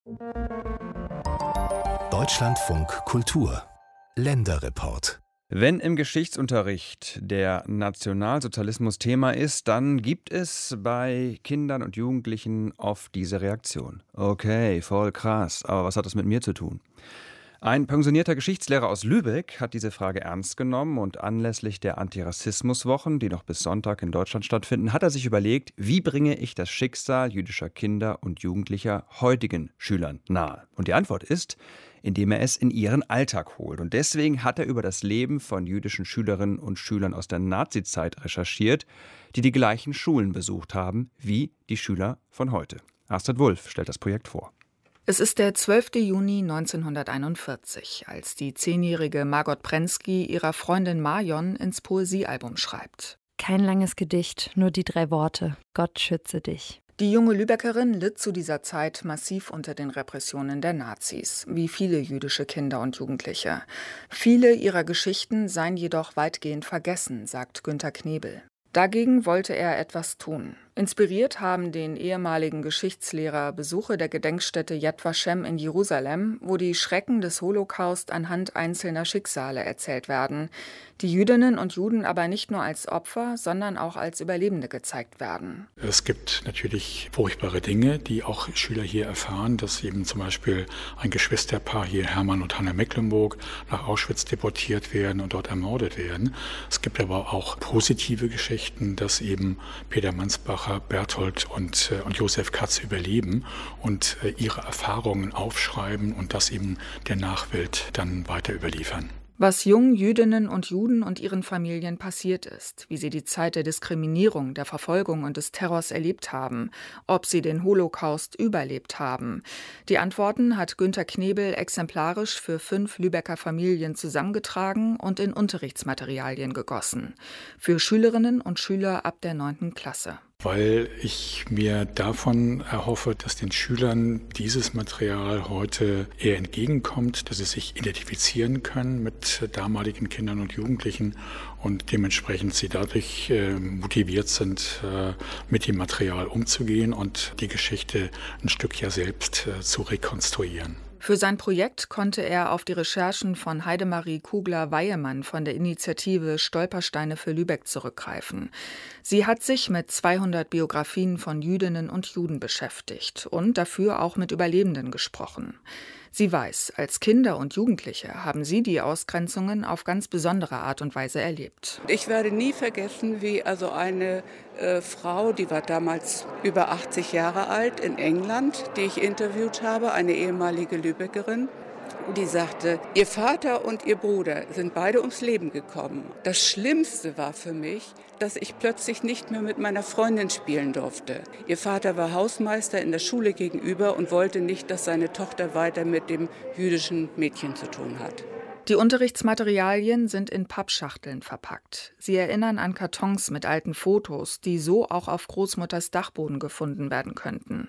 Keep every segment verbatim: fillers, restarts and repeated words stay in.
Deutschlandfunk Kultur Länderreport. Wenn im Geschichtsunterricht der Nationalsozialismus Thema ist, dann gibt es bei Kindern und Jugendlichen oft diese Reaktion. Okay, voll krass, aber was hat das mit mir zu tun? Ein pensionierter Geschichtslehrer aus Lübeck hat diese Frage ernst genommen und anlässlich der Antirassismuswochen, die noch bis Sonntag in Deutschland stattfinden, hat er sich überlegt, wie bringe ich das Schicksal jüdischer Kinder und Jugendlicher heutigen Schülern nahe? Und die Antwort ist, indem er es in ihren Alltag holt. Und deswegen hat er über das Leben von jüdischen Schülerinnen und Schülern aus der Nazizeit recherchiert, die die gleichen Schulen besucht haben wie die Schüler von heute. Astrid Wulff stellt das Projekt vor. Es ist der zwölfte Juni neunzehnhunderteinundvierzig, als die zehnjährige Margot Prensky ihrer Freundin Marion ins Poesiealbum schreibt. Kein langes Gedicht, nur die drei Worte: Gott schütze dich. Die junge Lübeckerin litt zu dieser Zeit massiv unter den Repressionen der Nazis, wie viele jüdische Kinder und Jugendliche. Viele ihrer Geschichten seien jedoch weitgehend vergessen, sagt Günter Knebel. Dagegen wollte er etwas tun. Inspiriert haben den ehemaligen Geschichtslehrer Besuche der Gedenkstätte Yad Vashem in Jerusalem, wo die Schrecken des Holocaust anhand einzelner Schicksale erzählt werden, die Jüdinnen und Juden aber nicht nur als Opfer, sondern auch als Überlebende gezeigt werden. Es gibt natürlich furchtbare Dinge, die auch Schüler hier erfahren, dass eben zum Beispiel ein Geschwisterpaar hier, Hermann und Hanne Mecklenburg, nach Auschwitz deportiert werden und dort ermordet werden. Es gibt aber auch positive Geschichten, dass eben Peter Mansbach, Berthold und, äh, und Josef Katz überleben und äh, ihre Erfahrungen aufschreiben und das eben der Nachwelt dann weiter überliefern. Was jungen Jüdinnen und Juden und ihren Familien passiert ist, wie sie die Zeit der Diskriminierung, der Verfolgung und des Terrors erlebt haben, ob sie den Holocaust überlebt haben. Die Antworten hat Günter Knebel exemplarisch für fünf Lübecker Familien zusammengetragen und in Unterrichtsmaterialien gegossen. Für Schülerinnen und Schüler ab der neunten Klasse. Weil ich mir davon erhoffe, dass den Schülern dieses Material heute eher entgegenkommt, dass sie sich identifizieren können mit damaligen Kindern und Jugendlichen und dementsprechend sie dadurch äh, motiviert sind, äh, mit dem Material umzugehen und die Geschichte ein Stück ja selbst äh, zu rekonstruieren. Für sein Projekt konnte er auf die Recherchen von Heidemarie Kugler-Weyemann von der Initiative Stolpersteine für Lübeck zurückgreifen. Sie hat sich mit zweihundert Biografien von Jüdinnen und Juden beschäftigt und dafür auch mit Überlebenden gesprochen. Sie weiß, als Kinder und Jugendliche haben sie die Ausgrenzungen auf ganz besondere Art und Weise erlebt. Ich werde nie vergessen, wie also eine äh, Frau, die war damals über achtzig Jahre alt, in England, die ich interviewt habe, eine ehemalige Lübeckerin, die sagte, ihr Vater und ihr Bruder sind beide ums Leben gekommen. Das Schlimmste war für mich, dass ich plötzlich nicht mehr mit meiner Freundin spielen durfte. Ihr Vater war Hausmeister in der Schule gegenüber und wollte nicht, dass seine Tochter weiter mit dem jüdischen Mädchen zu tun hat. Die Unterrichtsmaterialien sind in Pappschachteln verpackt. Sie erinnern an Kartons mit alten Fotos, die so auch auf Großmutters Dachboden gefunden werden könnten.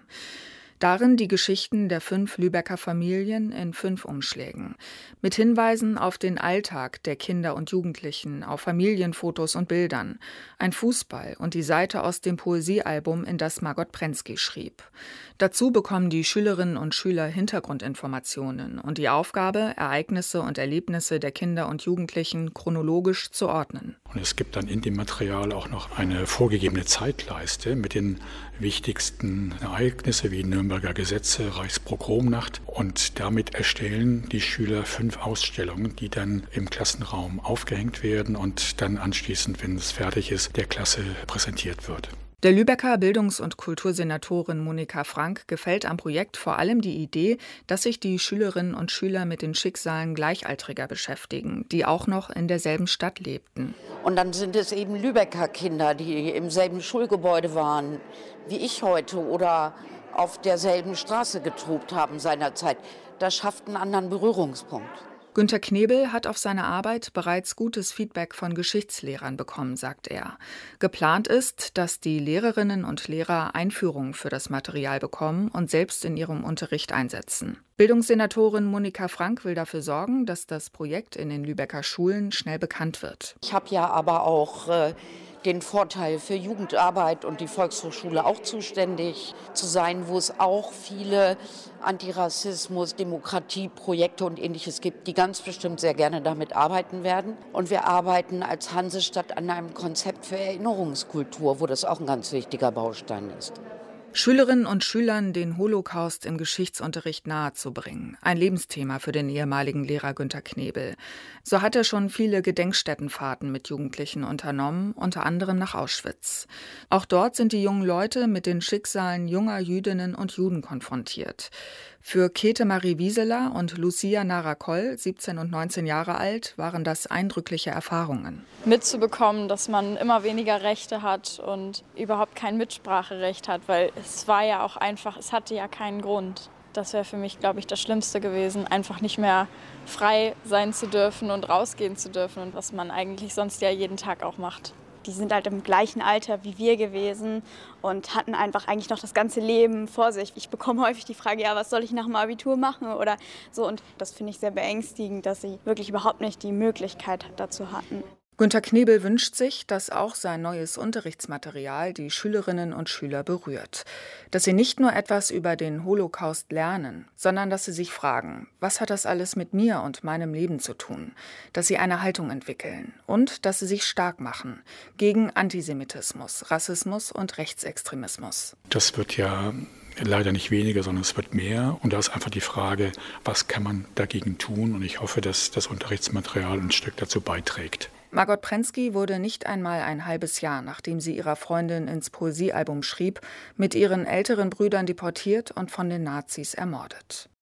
Darin die Geschichten der fünf Lübecker Familien in fünf Umschlägen. Mit Hinweisen auf den Alltag der Kinder und Jugendlichen, auf Familienfotos und Bildern. Ein Fußball und die Seite aus dem Poesiealbum, in das Margot Prensky schrieb. Dazu bekommen die Schülerinnen und Schüler Hintergrundinformationen und die Aufgabe, Ereignisse und Erlebnisse der Kinder und Jugendlichen chronologisch zu ordnen. Und es gibt dann in dem Material auch noch eine vorgegebene Zeitleiste mit den wichtigsten Ereignisse wie Nürnberger Gesetze, Reichspogromnacht. Und damit erstellen die Schüler fünf Ausstellungen, die dann im Klassenraum aufgehängt werden und dann anschließend, wenn es fertig ist, der Klasse präsentiert wird. Der Lübecker Bildungs- und Kultursenatorin Monika Frank gefällt am Projekt vor allem die Idee, dass sich die Schülerinnen und Schüler mit den Schicksalen Gleichaltriger beschäftigen, die auch noch in derselben Stadt lebten. Und dann sind es eben Lübecker Kinder, die im selben Schulgebäude waren wie ich heute oder auf derselben Straße getobt haben seinerzeit. Das schafft einen anderen Berührungspunkt. Günter Knebel hat auf seine Arbeit bereits gutes Feedback von Geschichtslehrern bekommen, sagt er. Geplant ist, dass die Lehrerinnen und Lehrer Einführungen für das Material bekommen und selbst in ihrem Unterricht einsetzen. Bildungssenatorin Monika Frank will dafür sorgen, dass das Projekt in den Lübecker Schulen schnell bekannt wird. Ich habe ja aber auch äh, den Vorteil, für Jugendarbeit und die Volkshochschule auch zuständig zu sein, wo es auch viele Antirassismus, Demokratieprojekte und Ähnliches gibt, die ganz bestimmt sehr gerne damit arbeiten werden. Und wir arbeiten als Hansestadt an einem Konzept für Erinnerungskultur, wo das auch ein ganz wichtiger Baustein ist. Schülerinnen und Schülern den Holocaust im Geschichtsunterricht nahezubringen. Ein Lebensthema für den ehemaligen Lehrer Günter Knebel. So hat er schon viele Gedenkstättenfahrten mit Jugendlichen unternommen, unter anderem nach Auschwitz. Auch dort sind die jungen Leute mit den Schicksalen junger Jüdinnen und Juden konfrontiert. Für Käthe Marie Wieseler und Lucia Narakoll, siebzehn und neunzehn Jahre alt, waren das eindrückliche Erfahrungen. Mitzubekommen, dass man immer weniger Rechte hat und überhaupt kein Mitspracherecht hat, weil es war ja auch einfach, es hatte ja keinen Grund. Das wäre für mich, glaube ich, das Schlimmste gewesen, einfach nicht mehr frei sein zu dürfen und rausgehen zu dürfen und was man eigentlich sonst ja jeden Tag auch macht. Die sind halt im gleichen Alter wie wir gewesen und hatten einfach eigentlich noch das ganze Leben vor sich. Ich bekomme häufig die Frage, ja, was soll ich nach dem Abitur machen oder so. Und das finde ich sehr beängstigend, dass sie wirklich überhaupt nicht die Möglichkeit dazu hatten. Günter Knebel wünscht sich, dass auch sein neues Unterrichtsmaterial die Schülerinnen und Schüler berührt. Dass sie nicht nur etwas über den Holocaust lernen, sondern dass sie sich fragen, was hat das alles mit mir und meinem Leben zu tun? Dass sie eine Haltung entwickeln und dass sie sich stark machen gegen Antisemitismus, Rassismus und Rechtsextremismus. Das wird ja leider nicht weniger, sondern es wird mehr. Und da ist einfach die Frage, was kann man dagegen tun? Und ich hoffe, dass das Unterrichtsmaterial ein Stück dazu beiträgt. Margot Prensky wurde nicht einmal ein halbes Jahr, nachdem sie ihrer Freundin ins Poesiealbum schrieb, mit ihren älteren Brüdern deportiert und von den Nazis ermordet.